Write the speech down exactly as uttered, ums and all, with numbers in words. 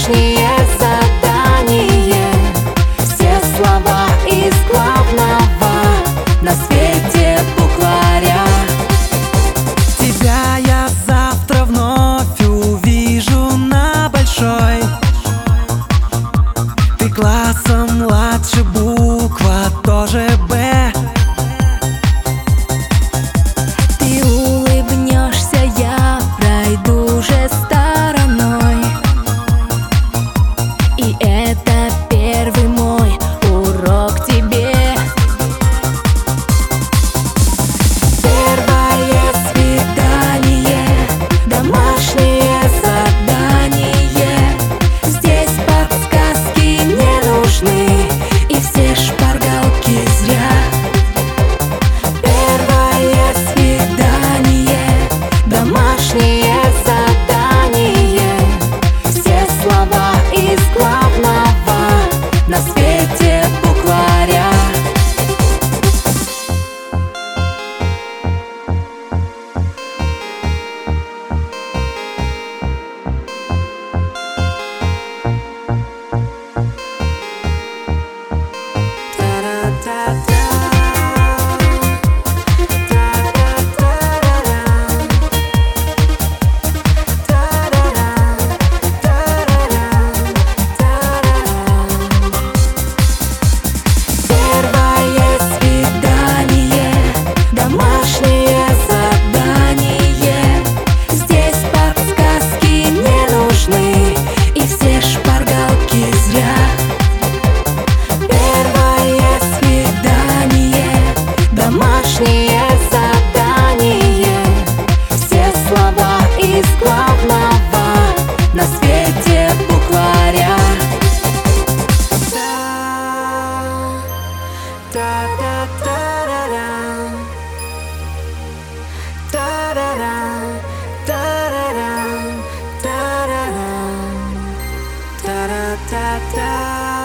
домашнее задание. Все слова из главного на свете букваря. Тебя я завтра вновь увижу на большой. Ты классом младше, буква тоже Б. Ты улыбнешься, я пройду же стороной. И это первый мой урок тебе. Первое свидание, домашнее задание. Здесь подсказки не нужны, и все шпаргалки зря. Первое свидание, домашнее задание. Все слова из главного на свете букваря. Первое свидание, домашнее задание. Здесь подсказки не нужны, и все шпаргалки зря. Первое свидание, домашнее задание. Все слова из главного на свете букваря. Та-та-та-та-та-та. Та-та-та. Та-та-та. Та-та-та. Та-та-та.